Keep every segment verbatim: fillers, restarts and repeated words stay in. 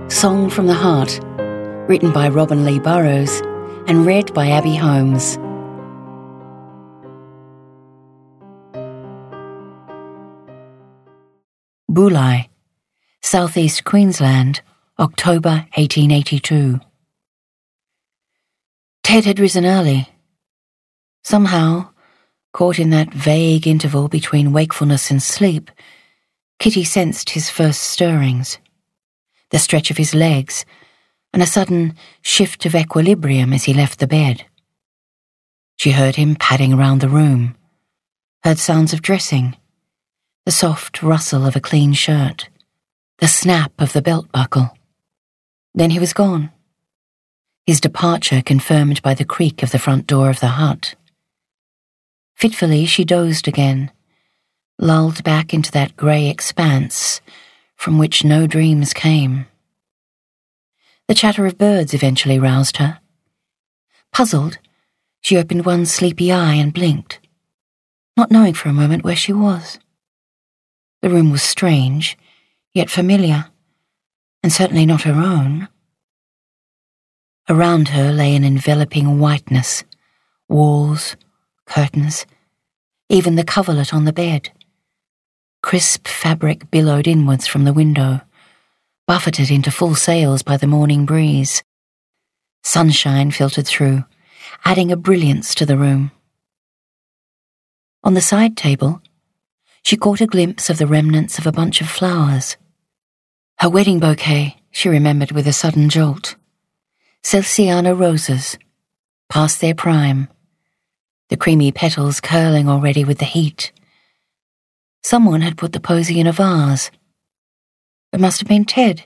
Song from the Heart, written by Robin Lee Burrows and read by Abby Holmes. Bulli, Southeast Queensland, October eighteen eighty-two. Ted had risen early. Somehow, caught in that vague interval between wakefulness and sleep, Kitty sensed his first stirrings, the stretch of his legs, and a sudden shift of equilibrium as he left the bed. She heard him padding around the room, heard sounds of dressing, the soft rustle of a clean shirt, the snap of the belt buckle. Then he was gone, his departure confirmed by the creak of the front door of the hut. Fitfully she dozed again, lulled back into that grey expanse from which no dreams came. The chatter of birds eventually roused her. Puzzled, she opened one sleepy eye and blinked, not knowing for a moment where she was. The room was strange, yet familiar, and certainly not her own. Around her lay an enveloping whiteness, walls, curtains, even the coverlet on the bed. Crisp fabric billowed inwards from the window, buffeted into full sails by the morning breeze. Sunshine filtered through, adding a brilliance to the room. On the side table, she caught a glimpse of the remnants of a bunch of flowers. Her wedding bouquet, she remembered with a sudden jolt. Celsiana roses, past their prime, the creamy petals curling already with the heat. Someone had put the posy in a vase. It must have been Ted.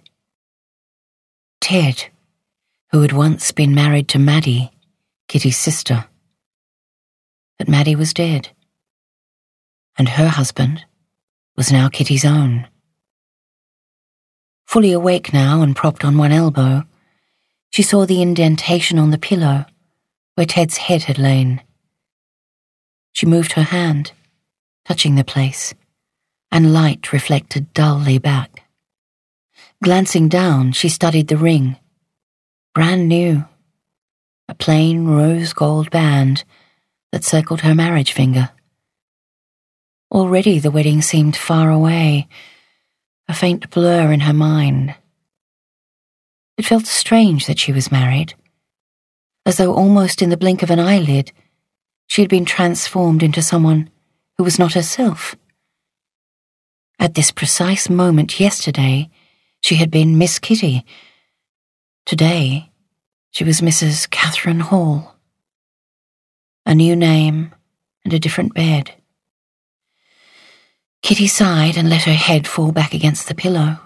Ted, who had once been married to Maddie, Kitty's sister. But Maddie was dead, and her husband was now Kitty's own. Fully awake now and propped on one elbow, she saw the indentation on the pillow where Ted's head had lain. She moved her hand, touching the place, and light reflected dully back. Glancing down, she studied the ring. Brand new. A plain rose gold band that circled her marriage finger. Already the wedding seemed far away, a faint blur in her mind. It felt strange that she was married, as though almost in the blink of an eyelid, she had been transformed into someone who was not herself. At this precise moment yesterday, she had been Miss Kitty. Today, she was Missus Catherine Hall. A new name and a different bed. Kitty sighed and let her head fall back against the pillow.